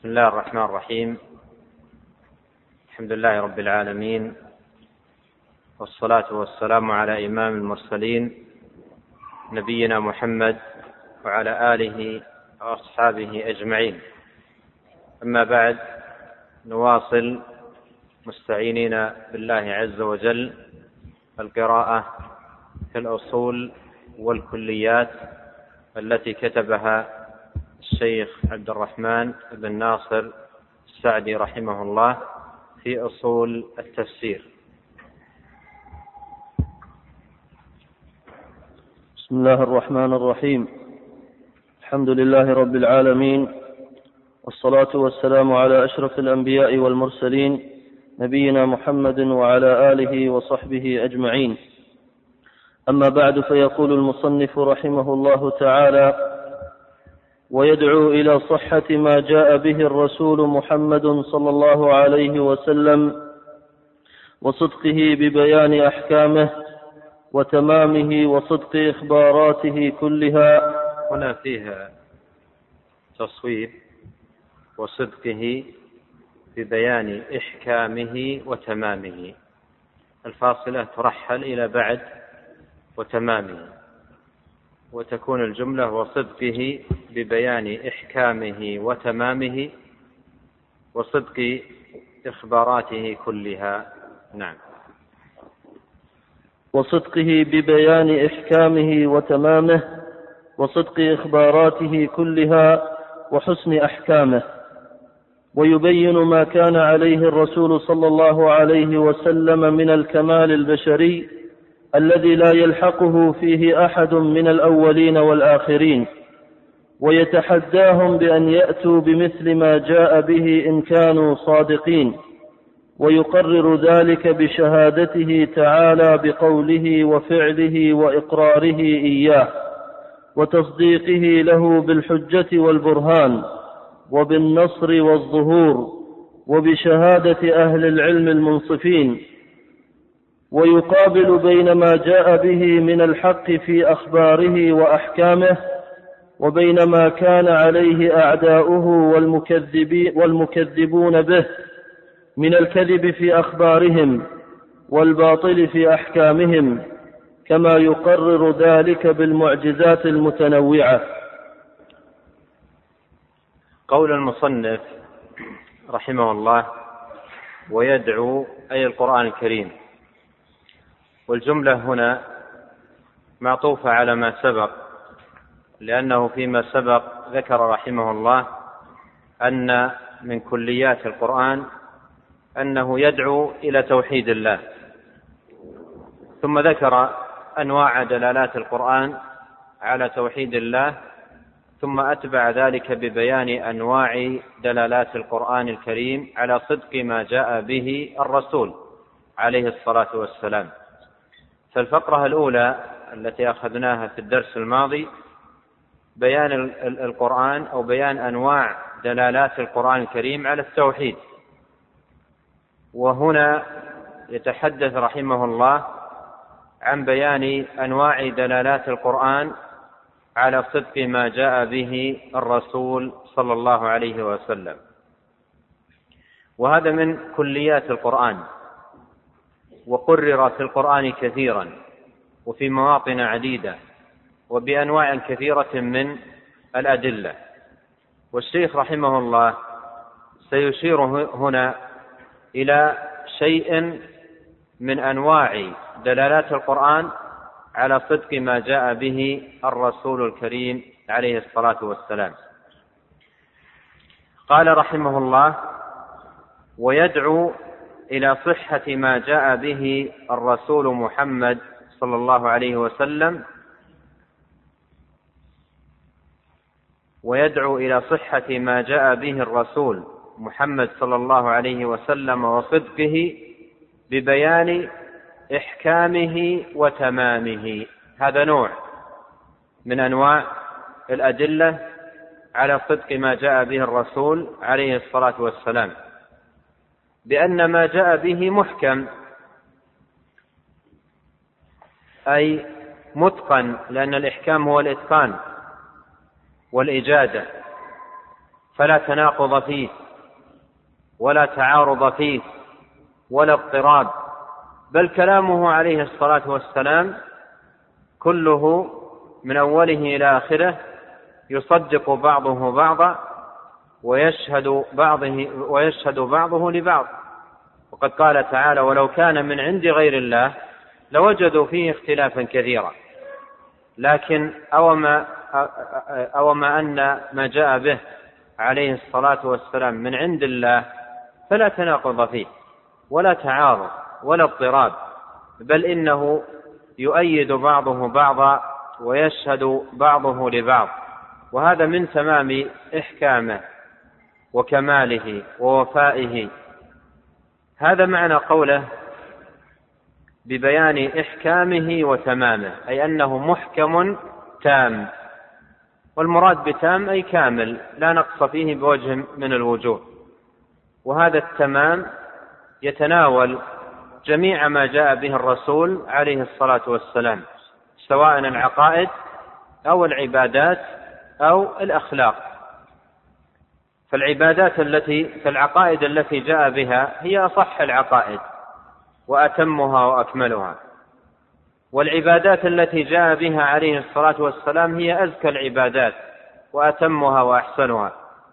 بسم الله الرحمن الرحيم. الحمد لله رب العالمين، والصلاة والسلام على إمام المرسلين نبينا محمد وعلى آله وأصحابه أجمعين. أما بعد، نواصل مستعينين بالله عز وجل القراءة في الأصول والكليات التي كتبها الشيخ عبد الرحمن بن ناصر السعدي رحمه الله في أصول التفسير. بسم الله الرحمن الرحيم. الحمد لله رب العالمين، والصلاة والسلام على أشرف الأنبياء والمرسلين نبينا محمد وعلى آله وصحبه أجمعين. أما بعد، فيقول المصنف رحمه الله تعالى: ويدعو إلى صحة ما جاء به الرسول محمد صلى الله عليه وسلم وصدقه ببيان أحكامه وتمامه وصدق إخباراته كلها. هنا فيها تصويب: وصدقه ببيان إحكامه وتمامه. الفاصلة ترحل إلى بعد وتمامه، وتكون الجملة: وصدقه ببيان إحكامه وتمامه وصدق إخباراته كلها. نعم. وصدقه ببيان إحكامه وتمامه وصدق إخباراته كلها وحسن أحكامه، ويبين ما كان عليه الرسول صلى الله عليه وسلم من الكمال البشري الذي لا يلحقه فيه أحد من الأولين والآخرين، ويتحداهم بأن يأتوا بمثل ما جاء به إن كانوا صادقين، ويقرر ذلك بشهادته تعالى بقوله وفعله وإقراره إياه، وتصديقه له بالحجة والبرهان وبالنصر والظهور وبشهادة أهل العلم المنصفين، ويقابل بين ما جاء به من الحق في أخباره وأحكامه وبين ما كان عليه أعداؤه والمكذبون به من الكذب في أخبارهم والباطل في أحكامهم، كما يقرر ذلك بالمعجزات المتنوعة. قول المصنف رحمه الله: ويدعو، أي القرآن الكريم. والجملة هنا معطوفة على ما سبق، لأنه فيما سبق ذكر رحمه الله أن من كليات القرآن أنه يدعو إلى توحيد الله، ثم ذكر أنواع دلالات القرآن على توحيد الله، ثم أتبع ذلك ببيان أنواع دلالات القرآن الكريم على صدق ما جاء به الرسول عليه الصلاة والسلام. فالفقرة الأولى التي أخذناها في الدرس الماضي بيان القرآن أو بيان أنواع دلالات القرآن الكريم على التوحيد، وهنا يتحدث رحمه الله عن بيان أنواع دلالات القرآن على صدق ما جاء به الرسول صلى الله عليه وسلم. وهذا من كليات القرآن، وقرر في القرآن كثيرا وفي مواطن عديدة وبأنواع كثيرة من الأدلة. والشيخ رحمه الله سيشير هنا إلى شيء من أنواع دلالات القرآن على صدق ما جاء به الرسول الكريم عليه الصلاة والسلام. قال رحمه الله: ويدعو إلى صحة ما جاء به الرسول محمد صلى الله عليه وسلم ويدعو إلى صحة ما جاء به الرسول محمد صلى الله عليه وسلم وصدقه ببيان إحكامه وتمامه. هذا نوع من أنواع الأدلة على صدق ما جاء به الرسول عليه الصلاة والسلام، بأن ما جاء به محكم، أي متقن، لأن الإحكام هو الإتقان والإجادة، فلا تناقض فيه ولا تعارض فيه ولا اضطراب، بل كلامه عليه الصلاة والسلام كله من أوله إلى آخره يصدق بعضه بعضا ويشهد بعضه لبعض. وقد قال تعالى: ولو كان من عند غير الله لوجدوا فيه اختلافا كثيرا. لكن أوما أن ما جاء به عليه الصلاة والسلام من عند الله فلا تناقض فيه ولا تعارض ولا اضطراب، بل إنه يؤيد بعضه بعضا ويشهد بعضه لبعض، وهذا من تمام إحكامه وكماله ووفائه. هذا معنى قوله ببيان إحكامه وتمامه، أي أنه محكم تام، والمراد بتام أي كامل لا نقص فيه بوجه من الوجوه. وهذا التمام يتناول جميع ما جاء به الرسول عليه الصلاة والسلام، سواء العقائد أو العبادات أو الأخلاق. فالعقائد التي جاء بها هي أصح العقائد وأتمها وأكملها، والعبادات التي جاء بها عليه الصلاة والسلام هي أزكى العبادات وأتمها وأحسنها،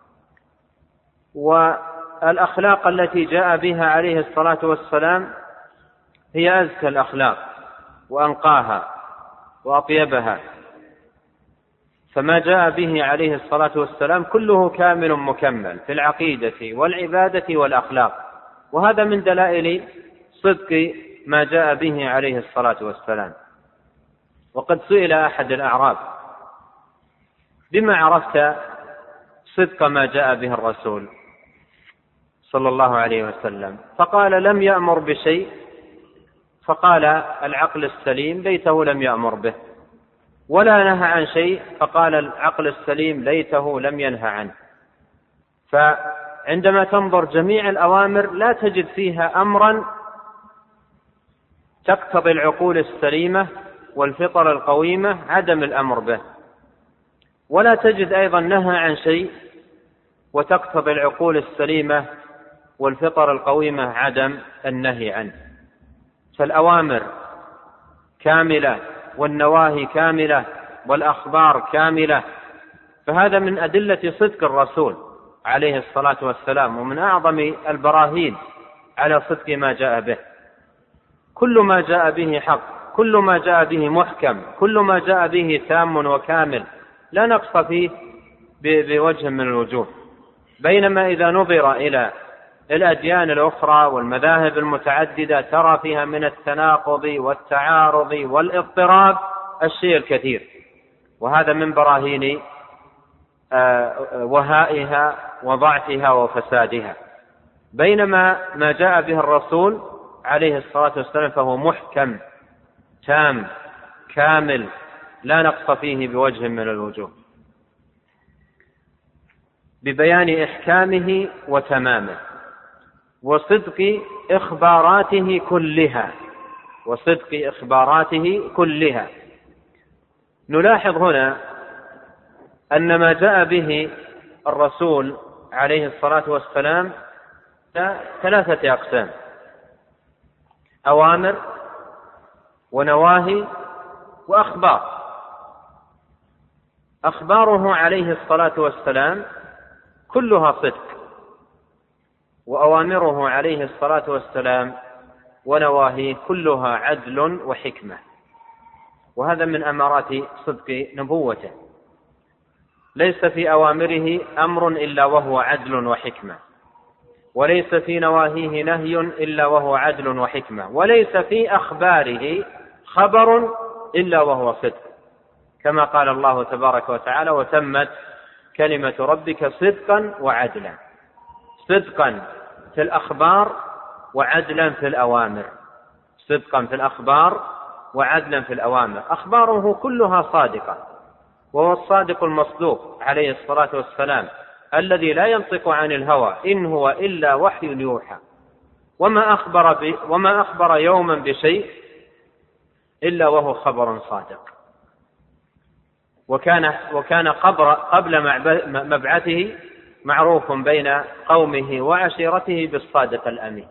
والأخلاق التي جاء بها عليه الصلاة والسلام هي أزكى الأخلاق وأنقاها وأطيبها. فما جاء به عليه الصلاة والسلام كله كامل مكمل في العقيدة والعبادة والأخلاق، وهذا من دلائل صدق ما جاء به عليه الصلاة والسلام. وقد سئل أحد الأعراب: بما عرفت صدق ما جاء به الرسول صلى الله عليه وسلم؟ فقال: لم يأمر بشيء. فقال: العقل السليم ليته لم يأمر به. ولا نهى عن شيء. فقال: العقل السليم ليته لم ينهى عنه. فعندما تنظر جميع الأوامر لا تجد فيها أمرا تقتضي العقول السليمة والفطر القويمة عدم الأمر به، ولا تجد أيضا نهى عن شيء وتقتضي العقول السليمة والفطر القويمة عدم النهي عنه. فالأوامر كاملة والنواهي كاملة والأخبار كاملة، فهذا من أدلة صدق الرسول عليه الصلاة والسلام، ومن أعظم البراهين على صدق ما جاء به. كل ما جاء به حق، كل ما جاء به محكم، كل ما جاء به تام وكامل لا نقص فيه بوجه من الوجوه. بينما إذا نظر إلى الأديان الأخرى والمذاهب المتعددة ترى فيها من التناقض والتعارض والاضطراب الشيء الكثير، وهذا من براهين وهائها وضعفها وفسادها. بينما ما جاء به الرسول عليه الصلاة والسلام فهو محكم تام كامل لا نقص فيه بوجه من الوجوه، ببيان إحكامه وتمامه وصدق إخباراته كلها. نلاحظ هنا أن ما جاء به الرسول عليه الصلاة والسلام ثلاثة أقسام: أوامر ونواهي وأخبار. أخباره عليه الصلاة والسلام كلها صدق، وأوامره عليه الصلاة والسلام ونواهيه كلها عدل وحكمة، وهذا من أمارات صدق نبوته. ليس في أوامره أمر إلا وهو عدل وحكمة، وليس في نواهيه نهي إلا وهو عدل وحكمة، وليس في أخباره خبر إلا وهو صدق، كما قال الله تبارك وتعالى: وتمت كلمة ربك صدقا وعدلا. صدقا في الأخبار وعدلا في الأوامر، صدقا في الأخبار وعدلا في الأوامر. أخباره كلها صادقة، وهو الصادق المصدوق عليه الصلاة والسلام الذي لا ينطق عن الهوى إن هو إلا وحي يوحى، وما أخبر يوما بشيء إلا وهو خبر صادق. وكان قبل مبعثه معروف بين قومه وعشيرته بالصادق الأمين.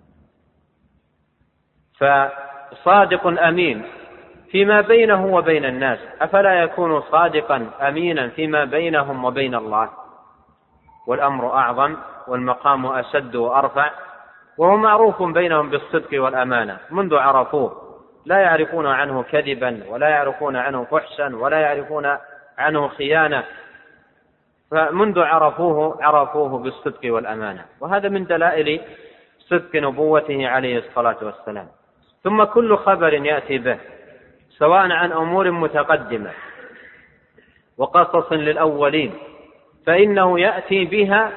فصادق أمين فيما بينه وبين الناس، أفلا يكون صادقا أمينا فيما بينهم وبين الله؟ والأمر أعظم والمقام أشد وأرفع، وهو معروف بينهم بالصدق والأمانة منذ عرفوه، لا يعرفون عنه كذبا ولا يعرفون عنه فحشا ولا يعرفون عنه خيانة، فمنذ عرفوه بالصدق والأمانة، وهذا من دلائل صدق نبوته عليه الصلاة والسلام. ثم كل خبر يأتي به سواء عن أمور متقدمة وقصص للأولين فإنه يأتي بها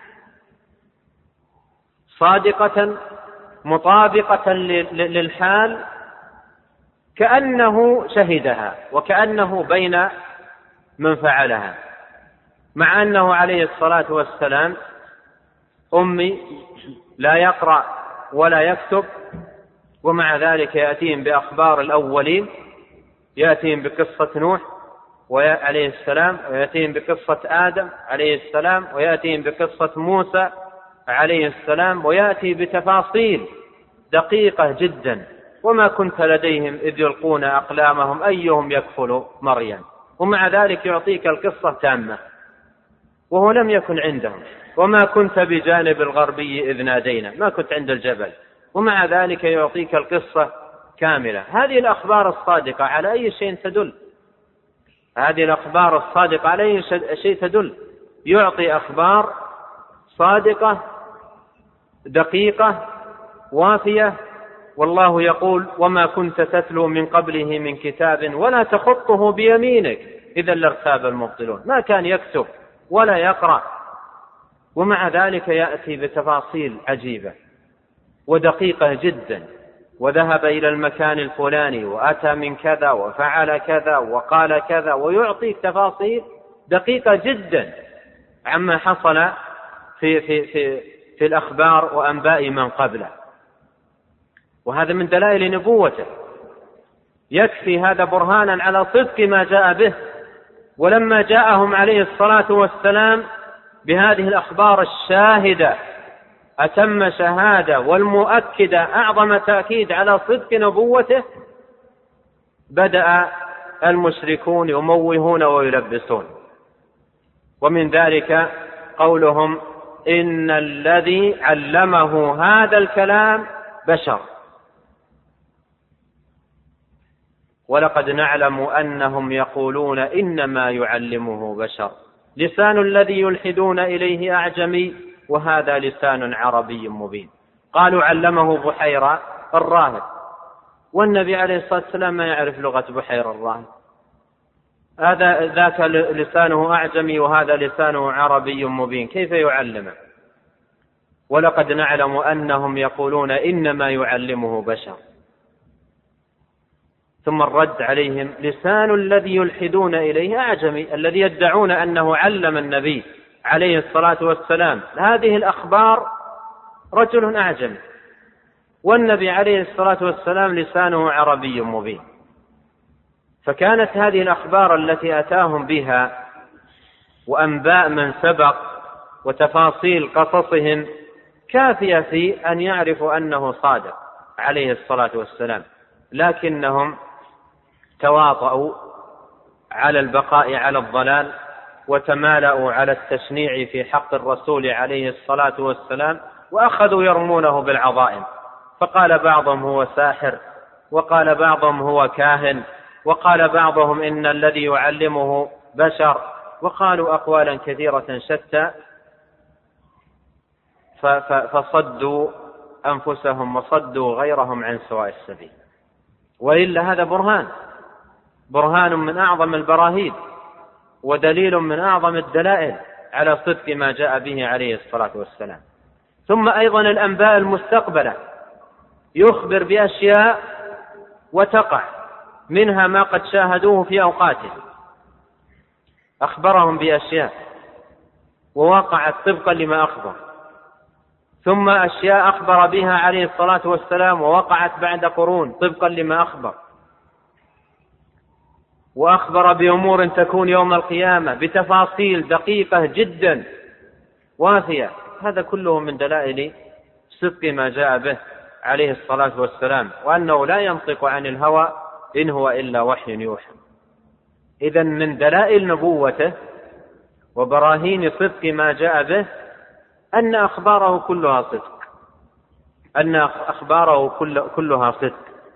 صادقة مطابقة للحال كأنه شهدها وكأنه بين من فعلها، مع أنه عليه الصلاة والسلام أمي لا يقرأ ولا يكتب، ومع ذلك يأتيهم بأخبار الأولين، يأتيهم بقصة نوح عليه السلام، ويأتيهم بقصة آدم عليه السلام، ويأتيهم بقصة موسى عليه السلام، ويأتي بتفاصيل دقيقة جدا. وما كنت لديهم إذ يلقون أقلامهم أيهم يكفل مريم، ومع ذلك يعطيك القصة تامة وهو لم يكن عندهم. وما كنت بجانب الغربي إذ نادينا، ما كنت عند الجبل، ومع ذلك يعطيك القصة كاملة. هذه الأخبار الصادقة على أي شيء تدل؟ هذه الأخبار الصادقة على أي شيء تدل؟ يعطي أخبار صادقة دقيقة وافية، والله يقول: وما كنت تتلو من قبله من كتاب ولا تخطه بيمينك إذا لارتاب المبطلون. ما كان يكتب ولا يقرأ، ومع ذلك يأتي بتفاصيل عجيبة ودقيقة جدا، وذهب إلى المكان الفلاني وأتى من كذا وفعل كذا وقال كذا، ويعطيك تفاصيل دقيقة جدا عما حصل في الأخبار وأنباء من قبله. وهذا من دلائل نبوته، يكفي هذا برهانا على صدق ما جاء به. ولما جاءهم عليه الصلاة والسلام بهذه الأخبار الشاهدة أتم شهادة والمؤكدة أعظم تأكيد على صدق نبوته، بدأ المشركون يموهون ويلبسون. ومن ذلك قولهم: إن الذي علمه هذا الكلام بشر، ولقد نعلم أنهم يقولون إنما يعلمه بشر، لسان الذي يلحدون إليه أعجمي وهذا لسان عربي مبين. قالوا علمه بحيرة الراهب، والنبي عليه الصلاة والسلام ما يعرف لغة بحيرة الراهب، هذا ذاك لسانه أعجمي وهذا لسانه عربي مبين، كيف يعلمه؟ ولقد نعلم أنهم يقولون إنما يعلمه بشر. ثم الرد عليهم: لسان الذي يلحدون إليه أعجمي، الذي يدعون أنه علم النبي عليه الصلاة والسلام هذه الأخبار رجل أعجمي، والنبي عليه الصلاة والسلام لسانه عربي مبين. فكانت هذه الأخبار التي أتاهم بها وأنباء من سبق وتفاصيل قصصهم كافية في أن يعرفوا أنه صادق عليه الصلاة والسلام، لكنهم تواطؤوا على البقاء على الضلال وتمالأوا على التشنيع في حق الرسول عليه الصلاة والسلام، وأخذوا يرمونه بالعظائم، فقال بعضهم هو ساحر، وقال بعضهم هو كاهن، وقال بعضهم إن الذي يعلمه بشر، وقالوا أقوالا كثيرة شتى، فصدوا أنفسهم وصدوا غيرهم عن سواء السبيل. وإلا هذا برهان من أعظم البراهين ودليل من أعظم الدلائل على صدق ما جاء به عليه الصلاة والسلام. ثم أيضا الأنباء المستقبلة، يخبر بأشياء وتقع، منها ما قد شاهدوه في أوقاته، أخبرهم بأشياء ووقعت طبقا لما أخبر، ثم أشياء أخبر بها عليه الصلاة والسلام ووقعت بعد قرون طبقا لما أخبر، وأخبر بأمور تكون يوم القيامة بتفاصيل دقيقة جدا وافية. هذا كله من دلائل صدق ما جاء به عليه الصلاة والسلام، وأنه لا ينطق عن الهوى إن هو إلا وحي يوحى. إذن من دلائل نبوته وبراهين صدق ما جاء به أن أخباره كلها صدق، أن أخباره كلها صدق.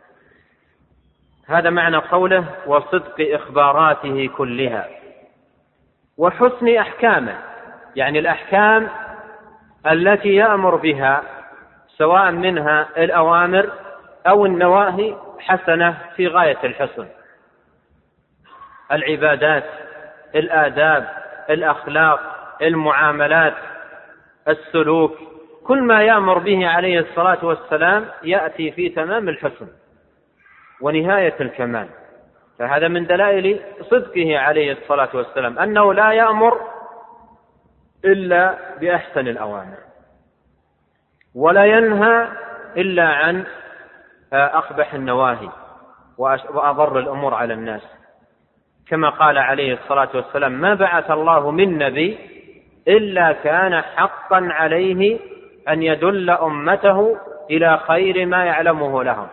هذا معنى قوله وصدق إخباراته كلها وحسن أحكامه، يعني الأحكام التي يأمر بها سواء منها الأوامر أو النواهي حسنة في غاية الحسن، العبادات، الآداب، الأخلاق، المعاملات، السلوك، كل ما يأمر به عليه الصلاة والسلام يأتي في تمام الحسن ونهاية الكمال. فهذا من دلائل صدقه عليه الصلاة والسلام أنه لا يأمر إلا بأحسن الأوامر، ولا ينهى إلا عن أقبح النواهي وأضر الأمور على الناس، كما قال عليه الصلاة والسلام ما بعث الله من نبي إلا كان حقا عليه أن يدل أمته إلى خير ما يعلمه لهم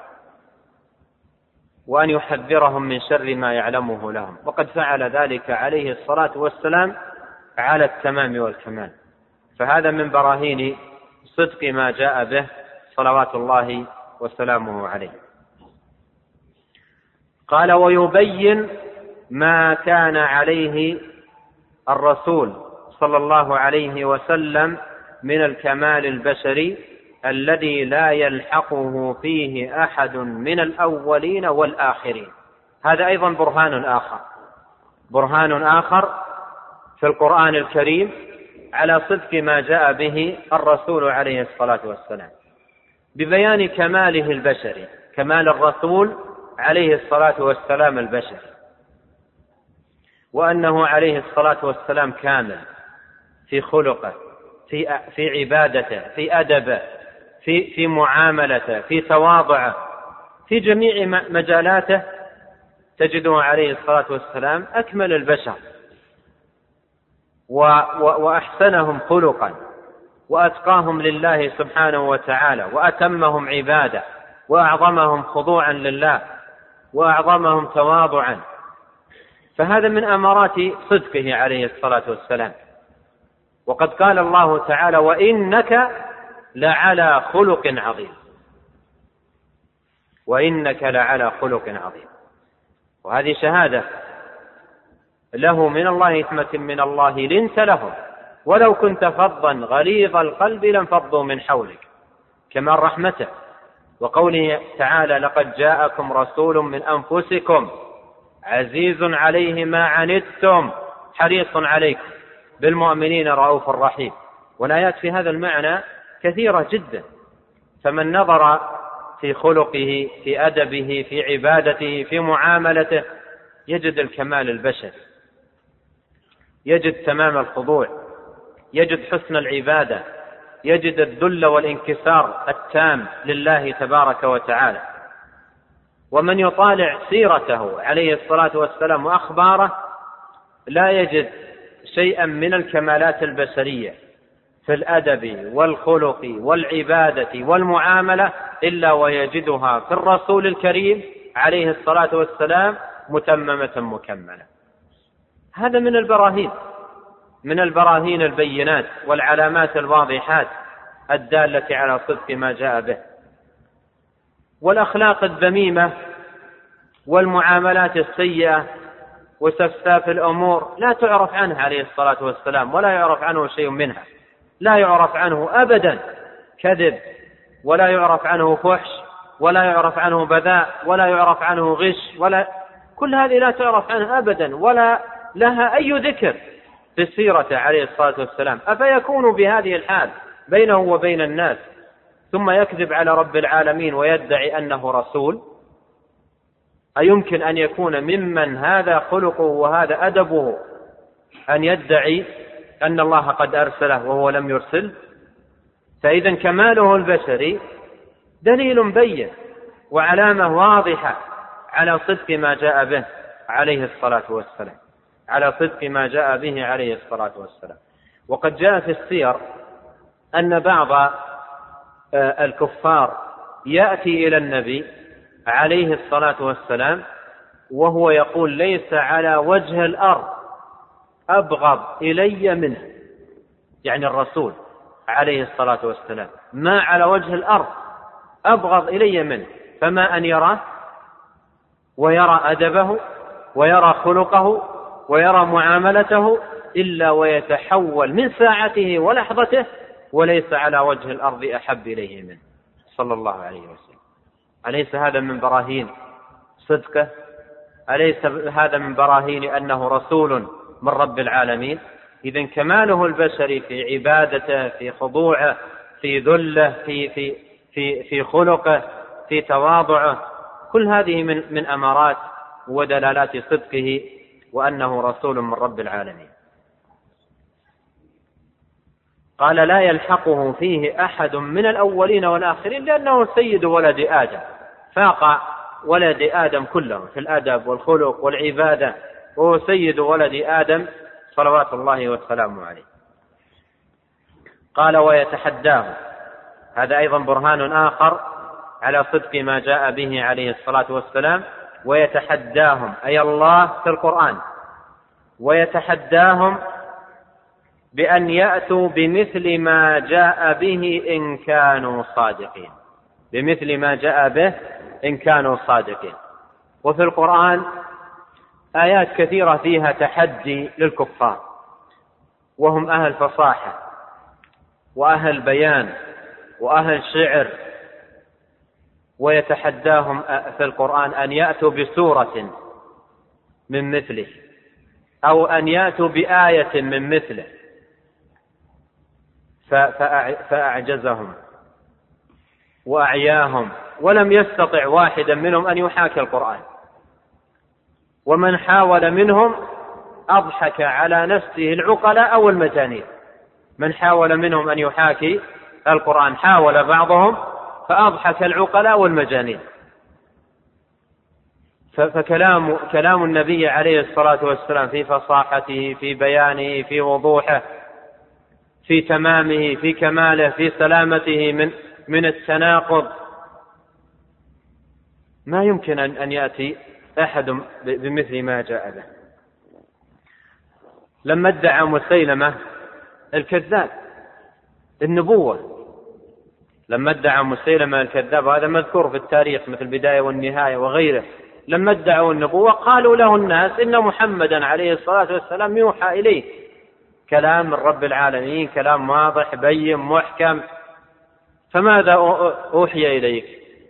وأن يحذرهم من شر ما يعلمه لهم، وقد فعل ذلك عليه الصلاة والسلام على التمام والكمال. فهذا من براهين صدق ما جاء به صلوات الله وسلامه عليه. قال ويبين ما كان عليه الرسول صلى الله عليه وسلم من الكمال البشري الذي لا يلحقه فيه أحد من الأولين والآخرين. هذا أيضا برهان آخر في القرآن الكريم على صدق ما جاء به الرسول عليه الصلاة والسلام، ببيان كماله البشري، كمال الرسول عليه الصلاة والسلام البشري، وأنه عليه الصلاة والسلام كامل في خلقه، في عبادته، في أدبه، في معاملته، في تواضعه، في جميع مجالاته تجده عليه الصلاة والسلام أكمل البشر وأحسنهم خلقا وأتقاهم لله سبحانه وتعالى وأتمهم عبادة وأعظمهم خضوعا لله وأعظمهم تواضعا. فهذا من أمارات صدقه عليه الصلاة والسلام. وقد قال الله تعالى وإنك لعلى خلق عظيم، وإنك لعلى خلق عظيم. وهذه شهادة له من الله حكمة من الله لنت لهم ولو كنت فظا غليظ القلب لانفضوا من حولك، كما رحمته. وقوله تعالى لقد جاءكم رسول من أنفسكم عزيز عليه ما عنتم حريص عليكم بالمؤمنين رؤوف رحيم. والآيات في هذا المعنى كثيرة جدا، فمن نظر في خلقه، في أدبه، في عبادته، في معاملته يجد الكمال البشري، يجد تمام الخضوع، يجد حسن العبادة، يجد الذل والانكسار التام لله تبارك وتعالى. ومن يطالع سيرته عليه الصلاة والسلام وأخباره لا يجد شيئا من الكمالات البشرية في الأدب والخلق والعبادة والمعاملة إلا ويجدها في الرسول الكريم عليه الصلاة والسلام متممة مكملة. هذا من البراهين البينات والعلامات الواضحات الدالة على صدق ما جاء به. والأخلاق الذميمة والمعاملات السيئة وسفساف الأمور لا تعرف عنه عليه الصلاة والسلام، ولا يعرف عنه شيء منها، لا يعرف عنه أبدا كذب، ولا يعرف عنه فحش، ولا يعرف عنه بذاء، ولا يعرف عنه غش، كل هذه لا تعرف عنه أبدا، ولا لها أي ذكر في السيرة عليه الصلاة والسلام. أفيكون بهذه الحال بينه وبين الناس ثم يكذب على رب العالمين ويدعي أنه رسول؟ أيمكن أن يكون ممن هذا خلقه وهذا أدبه أن يدعي أن الله قد أرسله وهو لم يرسل؟ فإذا كماله البشري دليل بين وعلامة واضحة على صدق ما جاء به عليه الصلاة والسلام، على صدق ما جاء به عليه الصلاة والسلام. وقد جاء في السير أن بعض الكفار يأتي إلى النبي عليه الصلاة والسلام وهو يقول: ليس على وجه الأرض أبغض إلي منه، يعني الرسول عليه الصلاة والسلام ما على وجه الأرض أبغض إلي منه، فما أن يراه ويرى أدبه ويرى خلقه ويرى معاملته إلا ويتحول من ساعته ولحظته، وليس على وجه الأرض أحب إليه منه صلى الله عليه وسلم. أليس هذا من براهين صدقه؟ أليس هذا من براهين أنه رسول من رب العالمين؟ إذن كماله البشري في عبادته، في خضوعه، في ذله، في خلقه، في تواضعه، كل هذه من أمارات ودلالات صدقه وأنه رسول من رب العالمين. قال: لا يلحقه فيه أحد من الأولين والآخرين، لأنه سيد ولد آدم، فاق ولد آدم كلهم في الأدب والخلق والعبادة، وهو سيد ولد آدم صلوات الله والسلام عليه. قال: ويتحداه، هذا أيضا برهان آخر على صدق ما جاء به عليه الصلاة والسلام. ويتحداهم أي الله في القرآن، ويتحداهم بأن يأتوا بمثل ما جاء به إن كانوا صادقين، بمثل ما جاء به إن كانوا صادقين. وفي القرآن آيات كثيرة فيها تحدي للكفار، وهم أهل فصاحة وأهل بيان وأهل شعر، ويتحداهم في القرآن أن يأتوا بسورة من مثله أو أن يأتوا بآية من مثله، فأعجزهم وأعياهم، ولم يستطع واحدا منهم أن يحاكي القرآن، ومن حاول منهم أضحك على نفسه العقلاء أو المجانين. من حاول منهم أن يحاكي القرآن حاول بعضهم فأضحك العقلاء والمجانين. فكلام النبي عليه الصلاة والسلام في فصاحته، في بيانه، في وضوحه، في تمامه، في كماله، في سلامته من التناقض، ما يمكن أن يأتي أحد بمثل ما جاء به. لما ادعى مسيلمة الكذاب النبوة، لما ادعى مسيلمة الكذاب، هذا مذكور في التاريخ مثل البداية والنهاية وغيره، لما ادعوا النبوة قالوا له الناس إن محمدا عليه الصلاة والسلام يوحى إليه، كلام من رب العالمين، كلام واضح بين محكم، فماذا أوحي إليك؟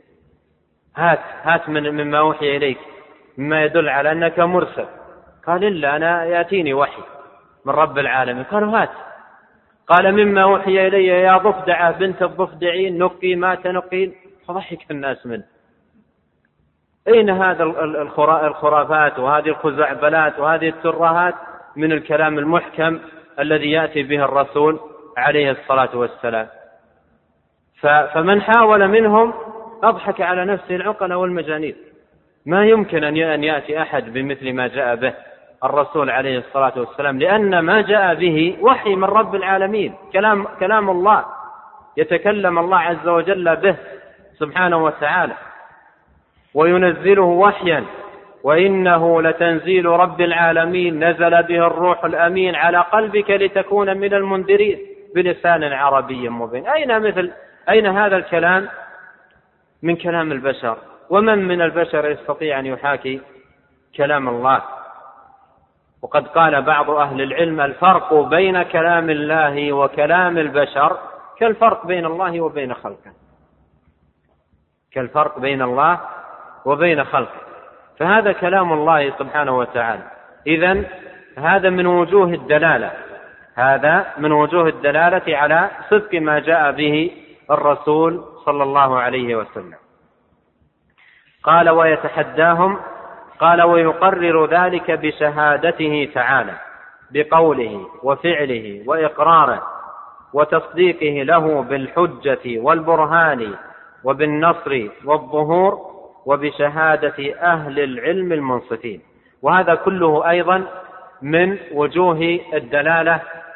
هات مما أوحي إليك مما يدل على أنك مرسل. قال: إلا أنا يأتيني وحي من رب العالمين. قالوا: هات. قال: مما أوحي إلي يا ضفدعة بنت الضفدعين نقي ما تنقين. فضحك الناس منه. أين هذا الخرافات وهذه الخزعبلات وهذه الترهات من الكلام المحكم الذي يأتي به الرسول عليه الصلاة والسلام؟ فمن حاول منهم أضحك على نفسه العقل والمجانين. ما يمكن أن يأتي أحد بمثل ما جاء به الرسول عليه الصلاة والسلام، لأن ما جاء به وحي من رب العالمين، كلام الله، يتكلم الله عز وجل به سبحانه وتعالى وينزله وحيا، وإنه لتنزيل رب العالمين نزل به الروح الأمين على قلبك لتكون من المنذرين بلسان عربي مبين. أين هذا الكلام من كلام البشر؟ ومن البشر يستطيع أن يحاكي كلام الله؟ وقد قال بعض أهل العلم: الفرق بين كلام الله وكلام البشر كالفرق بين الله وبين خلقه، كالفرق بين الله وبين خلقه. فهذا كلام الله سبحانه وتعالى. إذن هذا من وجوه الدلالة، هذا من وجوه الدلالة على صدق ما جاء به الرسول صلى الله عليه وسلم. قال: ويتحداهم، قال: ويقرر ذلك بشهادته تعالى بقوله وفعله وإقراره وتصديقه له بالحجة والبرهان وبالنصر والظهور وبشهادة أهل العلم المنصفين. وهذا كله أيضا من وجوه الدلالة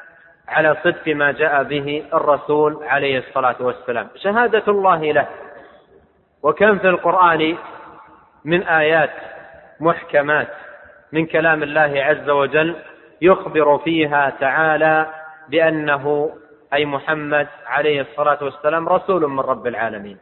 على صدق ما جاء به الرسول عليه الصلاة والسلام، شهادة الله له. وكم في القرآن من آيات محكمات من كلام الله عز وجل يخبر فيها تعالى بأنه أي محمد عليه الصلاة والسلام رسول من رب العالمين،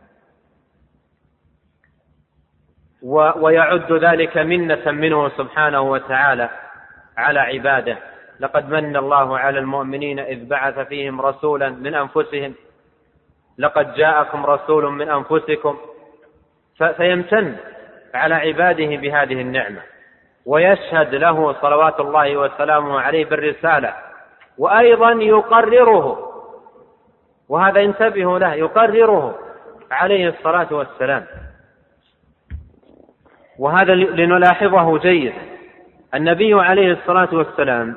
ويعد ذلك منة منه سبحانه وتعالى على عباده. لقد من الله على المؤمنين إذ بعث فيهم رسولا من أنفسهم، لقد جاءكم رسول من أنفسكم، فيمتن على عباده بهذه النعمة، ويشهد له صلوات الله وسلامه عليه بالرسالة، وأيضا يقرره، وهذا انتبهوا له، يقرره عليه الصلاة والسلام. وهذا لنلاحظه جيدا. النبي عليه الصلاة والسلام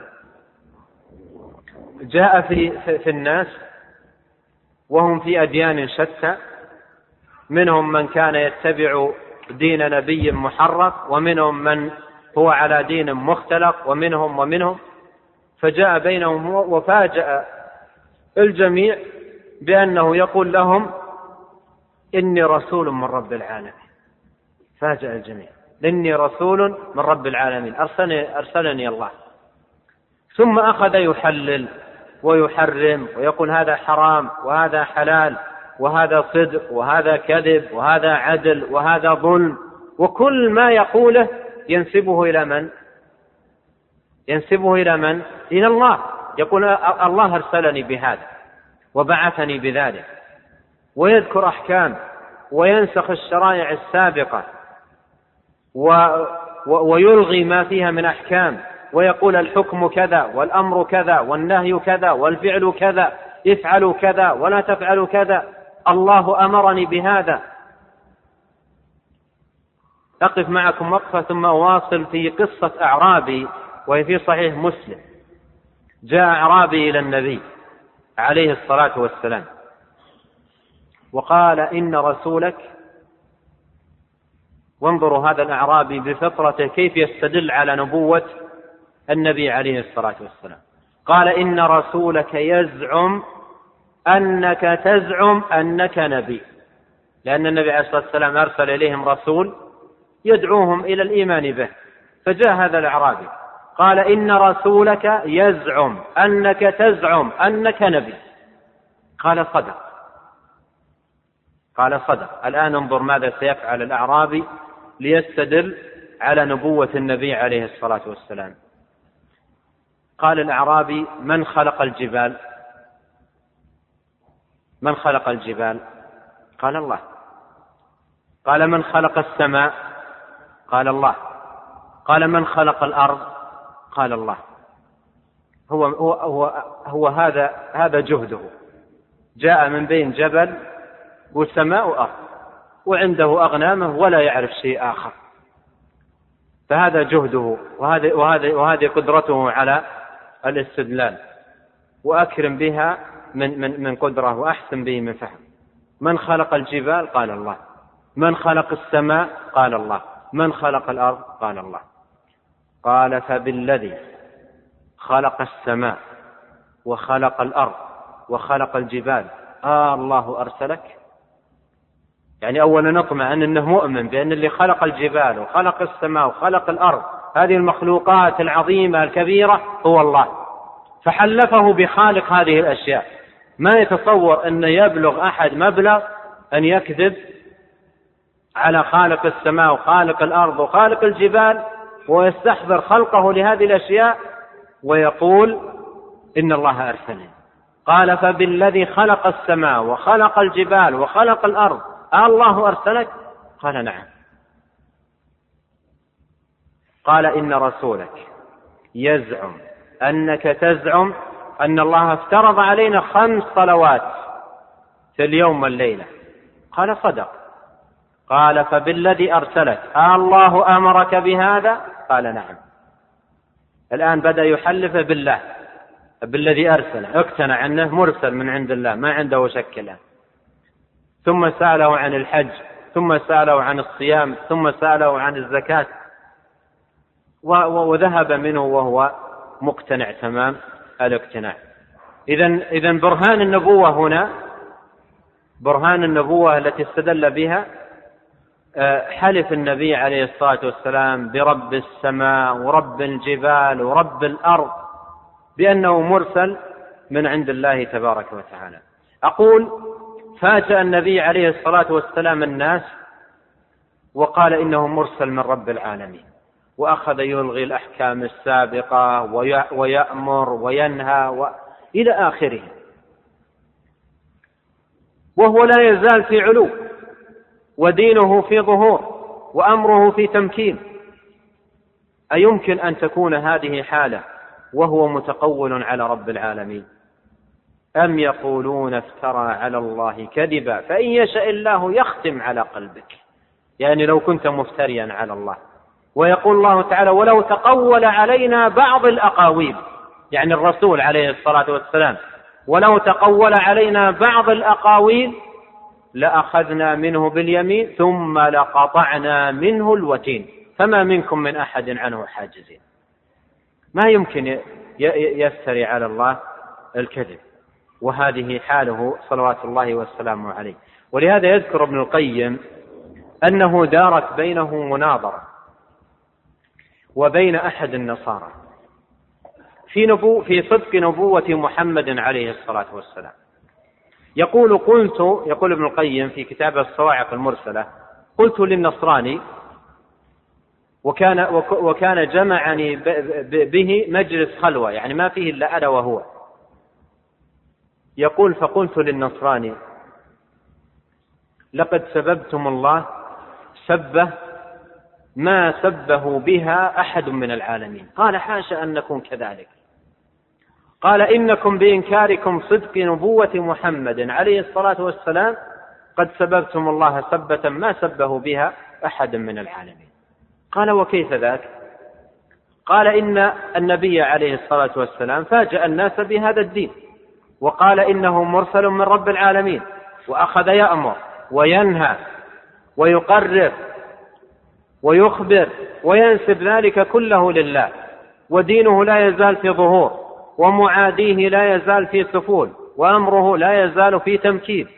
جاء في الناس وهم في أديان شتى، منهم من كان يتبع دين نبي محرف، ومنهم من هو على دين مختلق، ومنهم، فجاء بينهم وفاجأ الجميع بأنه يقول لهم إني رسول من رب العالمين. فاجأ الجميع، إني رسول من رب العالمين، أرسلني الله. ثم أخذ يحلل ويحرم ويقول هذا حرام وهذا حلال وهذا صدق وهذا كذب وهذا عدل وهذا ظلم، وكل ما يقوله ينسبه إلى من؟ إلى الله. يقول الله أرسلني بهذا وبعثني بذلك، ويذكر أحكام وينسخ الشرائع السابقة ويلغي ما فيها من أحكام، ويقول الحكم كذا والأمر كذا والنهي كذا والفعل كذا، افعلوا كذا ولا تفعلوا كذا، الله أمرني بهذا. أقف معكم وقفة ثم أواصل في قصة أعرابي، وهي في صحيح مسلم. جاء أعرابي إلى النبي عليه الصلاة والسلام وقال إن رسولك، وانظروا هذا الأعرابي بفطرته كيف يستدل على نبوة النبي عليه الصلاة والسلام. قال إن رسولك يزعم أنك تزعم أنك نبي، لأن النبي عليه الصلاة والسلام أرسل إليهم رسول يدعوهم إلى الإيمان به. فجاء هذا الأعرابي قال إن رسولك يزعم أنك تزعم أنك نبي. قال صدق. الآن انظر ماذا سيفعل الأعرابي ليستدل على نبوة النبي عليه الصلاة والسلام. قال الأعرابي من خلق الجبال؟ قال الله. قال من خلق السماء؟ قال الله. قال من خلق الأرض؟ قال الله. هو هذا جهده، جاء من بين جبل والسماء وأرض، وعنده أغنامه ولا يعرف شيء آخر، فهذا جهده وهذه قدرته على الاستدلال، وأكرم بها من قدرة وأحسن به من فهم. من خلق الجبال؟ قال الله. من خلق السماء؟ قال الله. من خلق الأرض؟ قال الله. قال فبالذي خلق السماء وخلق الأرض وخلق الجبال الله أرسلك؟ يعني أولا نطمع أنه مؤمن بأن اللي خلق الجبال وخلق السماء وخلق الأرض، هذه المخلوقات العظيمة الكبيرة، هو الله، فحلفه بخالق هذه الأشياء. ما يتصور أن يبلغ أحد مبلغ أن يكذب على خالق السماء وخالق الأرض وخالق الجبال ويستحضر خلقه لهذه الأشياء ويقول إن الله أرسلني. قال فبالذي خلق السماء وخلق الجبال وخلق الأرض الله أرسلك؟ قال نعم. قال إن رسولك يزعم أنك تزعم أن الله افترض علينا 5 صلوات في اليوم والليلة. قال صدق. قال فبالذي أرسلك الله أمرك بهذا؟ قال نعم. الآن بدأ يحلف بالله، بالذي أرسله، اقتنع أنه مرسل من عند الله، ما عنده شك الآن. ثم سأله عن الحج، ثم سأله عن الصيام، ثم سأله عن الزكاة، وذهب منه وهو مقتنع تمام الاقتناع. إذن برهان النبوة هنا، برهان النبوة التي استدل بها حلف النبي عليه الصلاة والسلام برب السماء ورب الجبال ورب الأرض بأنه مرسل من عند الله تبارك وتعالى. أقول فاجأ النبي عليه الصلاة والسلام الناس وقال إنه مرسل من رب العالمين، وأخذ يلغي الأحكام السابقة ويأمر وينهى إلى آخره، وهو لا يزال في علو، ودينه في ظهور، وأمره في تمكين. أيمكن أن تكون هذه حالة وهو متقول على رب العالمين؟ أم يقولون افترى على الله كذبا فإن يشاء الله يختم على قلبك، يعني لو كنت مفتريا على الله. ويقول الله تعالى ولو تقول علينا بعض الأقاويل، يعني الرسول عليه الصلاة والسلام، ولو تقول علينا بعض الأقاويل لأخذنا منه باليمين ثم لقطعنا منه الوتين فما منكم من أحد عنه حاجزين. ما يمكن يفتري على الله الكذب، وهذه حاله صلوات الله والسلام عليه. ولهذا يذكر ابن القيم أنه دارت بينه مناظرة وبين أحد النصارى في صدق نبوة محمد عليه الصلاة والسلام. يقول ابن القيم في كتاب الصواعق المرسلة: قلت للنصراني، وكان جمعني به مجلس خلوة، يعني ما فيه إلا أنا وهو. يقول: فقلت للنصراني: لقد سببتم الله سبه ما سبه بها أحد من العالمين. قال: حاشا أن نكون كذلك. قال: إنكم بإنكاركم صدق نبوة محمد عليه الصلاة والسلام قد سببتم الله سبة ما سبه بها أحد من العالمين. قال: وكيف ذاك؟ قال: إن النبي عليه الصلاة والسلام فاجأ الناس بهذا الدين، وقال إنه مرسل من رب العالمين، وأخذ يأمر وينهى ويقرر ويخبر وينسب ذلك كله لله، ودينه لا يزال في ظهور، ومعاديه لا يزال في سفول، وأمره لا يزال في تمكين.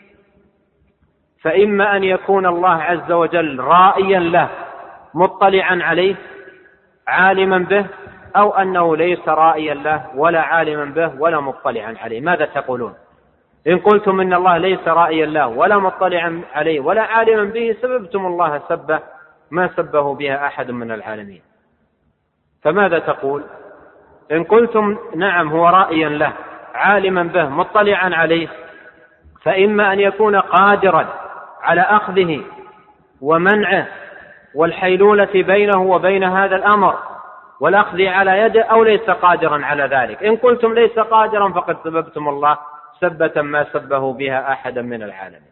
فإما أن يكون الله عز وجل رائيا له مطلعا عليه عالما به، أو أنه ليس رائيا له ولا عالما به ولا مطلعا عليه. ماذا تقولون؟ إن قلتم إن الله ليس رائيا له ولا مطلعا عليه ولا عالما به سببتم الله سبه ما سبه بها أحد من العالمين. فماذا تقول؟ إن قلتم نعم هو رائيا له عالما به مطلعا عليه، فإما أن يكون قادرا على أخذه ومنعه والحيلولة بينه وبين هذا الأمر والأخذ على يده، أو ليس قادرا على ذلك. إن قلتم ليس قادرا فقد سببتم الله سبة ما سبه بها أحدا من العالمين.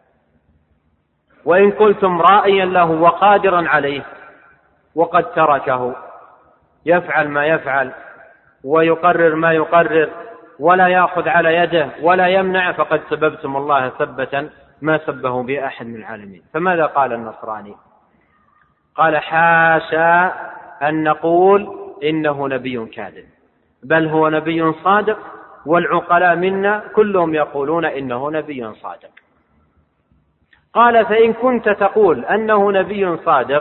وإن قلتم رائيا له وقادرا عليه وقد تركه يفعل ما يفعل ويقرر ما يقرر ولا يأخذ على يده ولا يمنع، فقد سببتم الله سبة ما سبه بها أحد من العالمين. فماذا قال النصراني؟ قال: حاشا أن نقول إنه نبي كاذب، بل هو نبي صادق، والعقلاء منا كلهم يقولون إنه نبي صادق. قال: فإن كنت تقول أنه نبي صادق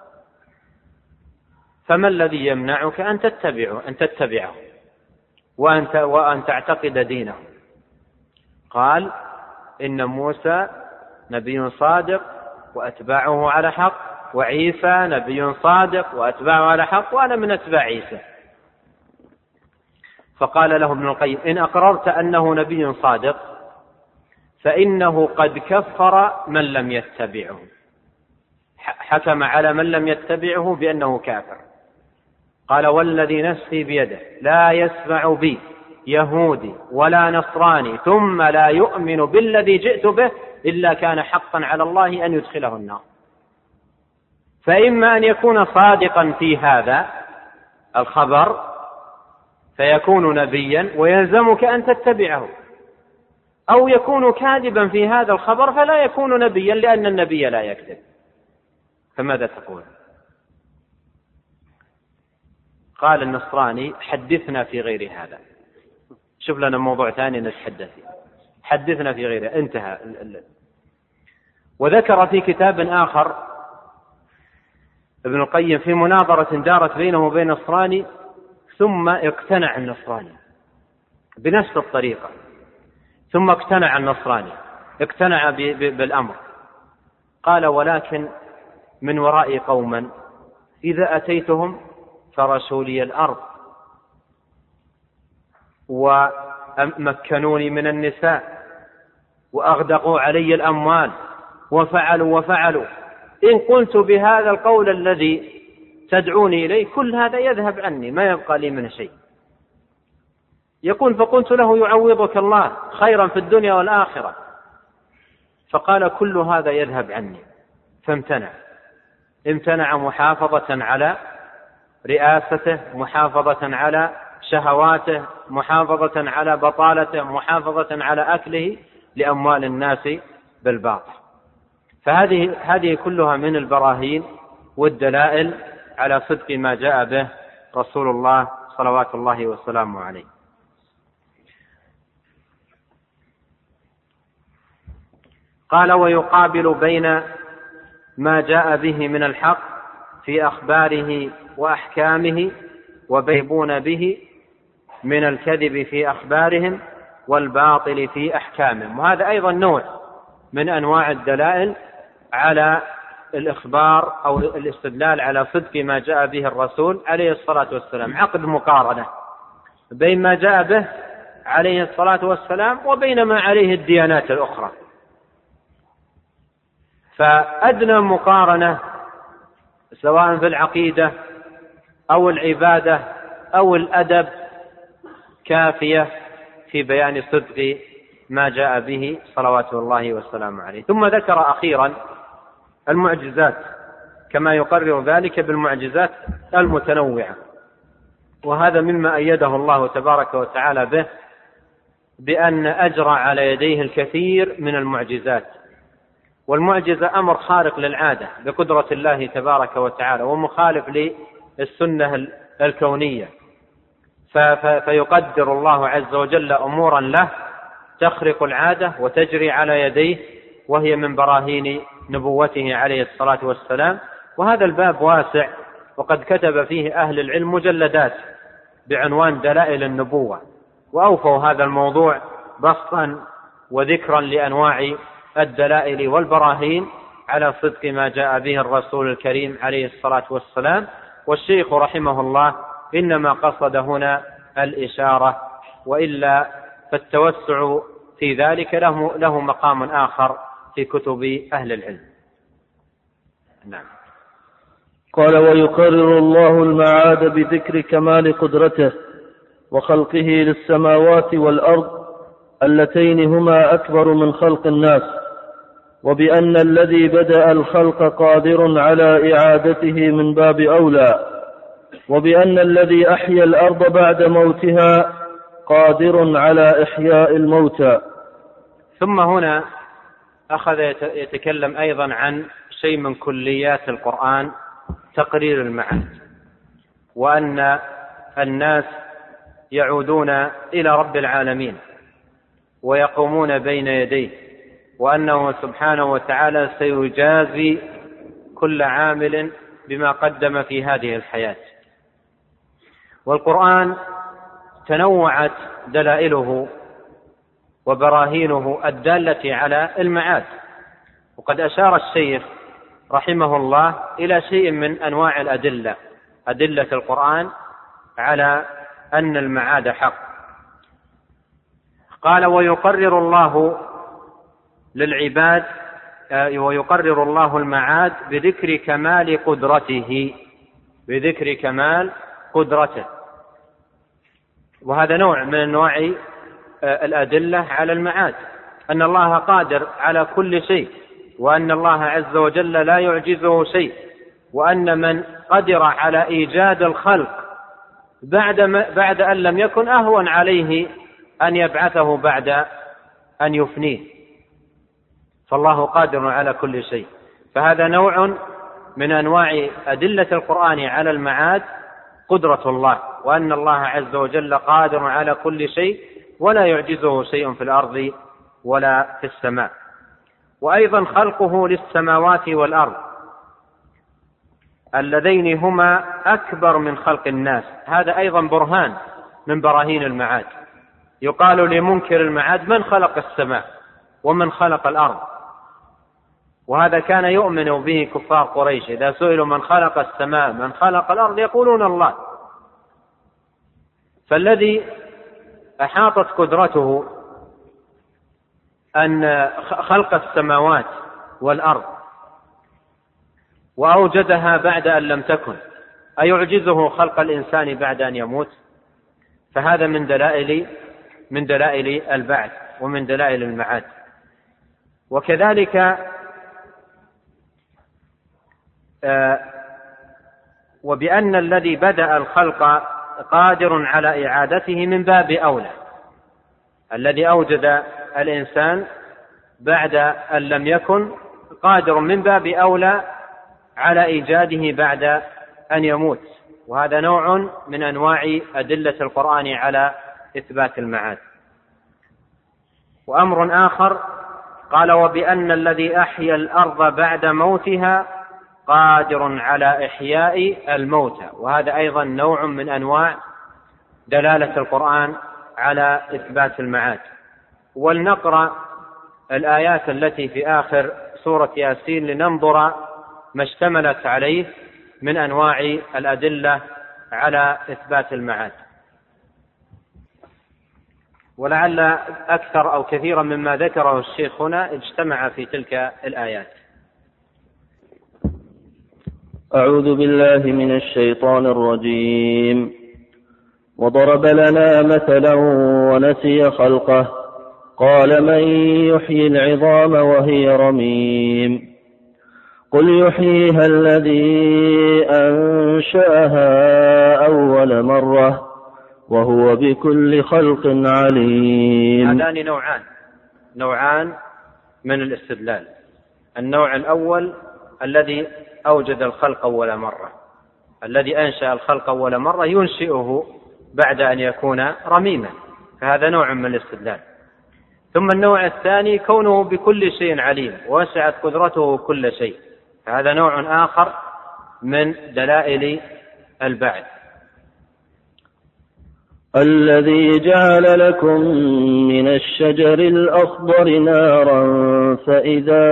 فما الذي يمنعك أن تتبعه وأن تعتقد دينه؟ قال: إن موسى نبي صادق وأتباعه على حق، وعيسى نبي صادق وأتباعه على حق، وأنا من أتباع عيسى. فقال له ابن القيم: إن أقررت أنه نبي صادق فإنه قد كفر من لم يتبعه، حكم على من لم يتبعه بأنه كافر. قال: والذي نفسي بيده لا يسمع بي يهودي ولا نصراني ثم لا يؤمن بالذي جئت به إلا كان حقا على الله أن يدخله النار. فإما أن يكون صادقا في هذا الخبر فيكون نبيا ويلزمك أن تتبعه، أو يكون كاذبا في هذا الخبر فلا يكون نبيا لأن النبي لا يكذب. فماذا تقول؟ قال النصراني: حدثنا في غير هذا. شوف لنا موضوع ثاني نتحدث فيه، حدثنا في غيره، انتهى. وذكر في كتاب آخر ابن القيم في مناظرة دارت بينه وبين نصراني ثم اقتنع النصراني بنفس الطريقة، ثم اقتنع النصراني، اقتنع بالأمر، قال: ولكن من ورائي قوما إذا أتيتهم فرشوا لي الأرض ومكنوني من النساء وأغدقوا علي الأموال وفعلوا. إن قلت بهذا القول الذي تدعوني إليه كل هذا يذهب عني، ما يبقى لي منه شيء. يقول: فقلت له: يعوضك الله خيرا في الدنيا والآخرة. فقال: كل هذا يذهب عني. امتنع محافظة على رئاسته، محافظة على شهواته، محافظة على بطالته، محافظة على أكله لأموال الناس بالباطل. فهذه كلها من البراهين والدلائل على صدق ما جاء به رسول الله صلوات الله وسلامه عليه. قال: ويقابل بين ما جاء به من الحق في أخباره وأحكامه وبيبون به من الكذب في أخبارهم والباطل في أحكامهم. وهذا أيضا نوع من أنواع الدلائل على الإخبار أو الاستدلال على صدق ما جاء به الرسول عليه الصلاة والسلام، عقد مقارنة بين ما جاء به عليه الصلاة والسلام وبين ما عليه الديانات الأخرى. فأدنى مقارنة سواء في العقيدة أو العبادة أو الأدب كافية في بيان صدق ما جاء به صلوات الله والسلام عليه. ثم ذكر أخيرا المعجزات كما يقرر ذلك بالمعجزات المتنوعة، وهذا مما أيده الله تبارك وتعالى به، بأن أجرى على يديه الكثير من المعجزات. والمعجزة أمر خارق للعادة بقدرة الله تبارك وتعالى، ومخالف للسنة الكونية، فيقدر الله عز وجل أمورا له تخرق العادة وتجري على يديه، وهي من براهين نبوته عليه الصلاة والسلام. وهذا الباب واسع، وقد كتب فيه أهل العلم مجلدات بعنوان دلائل النبوة، وأوفوا هذا الموضوع بسطا وذكرا لأنواع الدلائل والبراهين على صدق ما جاء به الرسول الكريم عليه الصلاة والسلام. والشيخ رحمه الله إنما قصد هنا الإشارة، وإلا فالتوسع في ذلك له مقام آخر في كتب أهل العلم. نعم. قال: ويقرر الله المعاد بذكر كمال قدرته وخلقه للسماوات والأرض اللتين هما أكبر من خلق الناس، وبأن الذي بدأ الخلق قادر على إعادته من باب أولى، وبأن الذي أحيا الأرض بعد موتها قادر على إحياء الموتى. ثم هنا أخذ يتكلم أيضا عن شيء من كليات القرآن، تقرير المعاد، وأن الناس يعودون إلى رب العالمين ويقومون بين يديه، وأنه سبحانه وتعالى سيجازي كل عامل بما قدم في هذه الحياة. والقرآن تنوعت دلائله وبراهينه الدالة على المعاد، وقد أشار الشيخ رحمه الله إلى شيء من أنواع أدلة القرآن على أن المعاد حق. قال: ويقرر الله للعباد ويقرر الله المعاد بذكر كمال قدرته، وهذا نوع من أنواع الأدلة على المعاد، أن الله قادر على كل شيء، وأن الله عز وجل لا يعجزه شيء، وأن من قدر على إيجاد الخلق بعد أن لم يكن أهون عليه أن يبعثه بعد أن يفنيه، فالله قادر على كل شيء. فهذا نوع من أنواع أدلة القرآن على المعاد، قدرة الله، وأن الله عز وجل قادر على كل شيء، ولا يعجزه شيء في الأرض ولا في السماء. وأيضا خلقه للسماوات والأرض اللذين هما أكبر من خلق الناس، هذا أيضا برهان من براهين المعاد. يقال لمنكر المعاد: من خلق السماء ومن خلق الأرض؟ وهذا كان يؤمن به كفار قريش، إذا سئلوا من خلق السماء من خلق الأرض يقولون الله. فالذي أحاطت قدرته أن خلق السماوات والأرض وأوجدها بعد أن لم تكن، أيعجزه خلق الإنسان بعد أن يموت؟ فهذا من دلائل البعث ومن دلائل المعاد. وكذلك وبأن الذي بدأ الخلق قادر على إعادته من باب أولى. الذي أوجد الإنسان بعد أن لم يكن قادر من باب أولى على إيجاده بعد أن يموت. وهذا نوع من أنواع أدلة القرآن على إثبات المعاد. وأمر آخر قال: وبأن الذي أحيا الأرض بعد موتها قادر على إحياء الموتى. وهذا أيضا نوع من أنواع دلالة القرآن على إثبات المعاد. ولنقرأ الآيات التي في آخر سورة ياسين لننظر ما اشتملت عليه من أنواع الأدلة على إثبات المعاد، ولعل أكثر أو كثيرا مما ذكره الشيخ هنا اجتمع في تلك الآيات. أعوذ بالله من الشيطان الرجيم. وضرب لنا مثلا ونسي خلقه قال: من يحيي العظام وهي رميم؟ قل يحييها الذي أنشأها أول مرة وهو بكل خلق عليم. هذان نوعان من الاستدلال. النوع الأول الذي أوجد الخلق أول مرة، الذي أنشأ الخلق أول مرة ينشئه بعد أن يكون رميما، فهذا نوع من الاستدلال. ثم النوع الثاني كونه بكل شيء عليم ووسعت قدرته كل شيء، فهذا نوع آخر من دلائل البعث. الذي جعل لكم من الشجر الأخضر نارا فإذا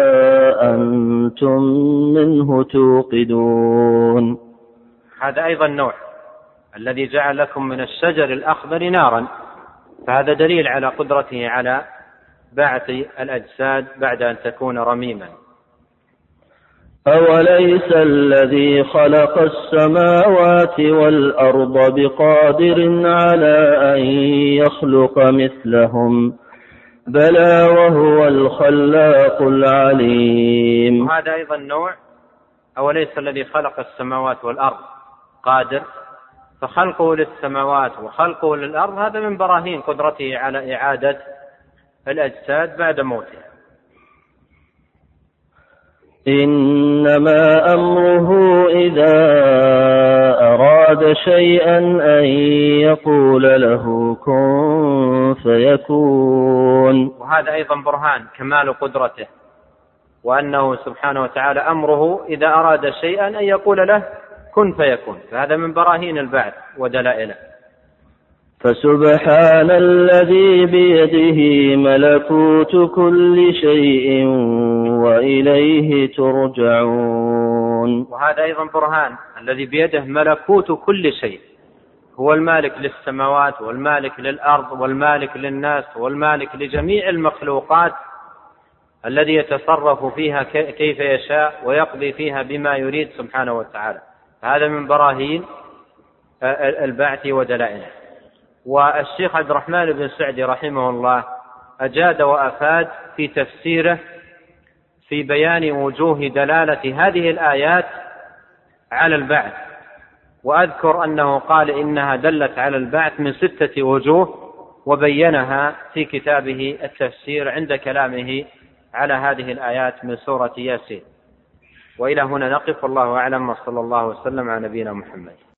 أنتم منه توقدون. هذا أيضا نوع، الذي جعل لكم من الشجر الأخضر نارا، فهذا دليل على قدرته على بعث الأجساد بعد أن تكون رميما. أوليس الذي خلق السماوات والأرض بقادر على أن يخلق مثلهم؟ بلى وهو الخلاق العليم. وهذا أيضا نوع، أوليس الذي خلق السماوات والأرض قادر، فخلقه للسماوات وخلقه للأرض هذا من براهين قدرته على إعادة الأجساد بعد موتها. إنما أمره إذا أراد شيئا أن يقول له كن فيكون. وهذا أيضا برهان كمال قدرته، وأنه سبحانه وتعالى أمره إذا أراد شيئا أن يقول له كن فيكون، فهذا من براهين البعث ودلائله. فسبحان الذي بيده ملكوت كل شيء وإليه ترجعون. وهذا أيضا برهان، الذي بيده ملكوت كل شيء، هو المالك للسماوات والمالك للأرض والمالك للناس والمالك لجميع المخلوقات، الذي يتصرف فيها كيف يشاء ويقضي فيها بما يريد سبحانه وتعالى. هذا من براهين البعث ودلائله. والشيخ عبد الرحمن بن سعدي رحمه الله أجاد وأفاد في تفسيره في بيان وجوه دلالة هذه الآيات على البعث، وأذكر أنه قال إنها دلت على البعث من 6 وجوه، وبينها في كتابه التفسير عند كلامه على هذه الآيات من سورة ياسين. وإلى هنا نقف، والله أعلم، وصلى الله وسلم على نبينا محمد.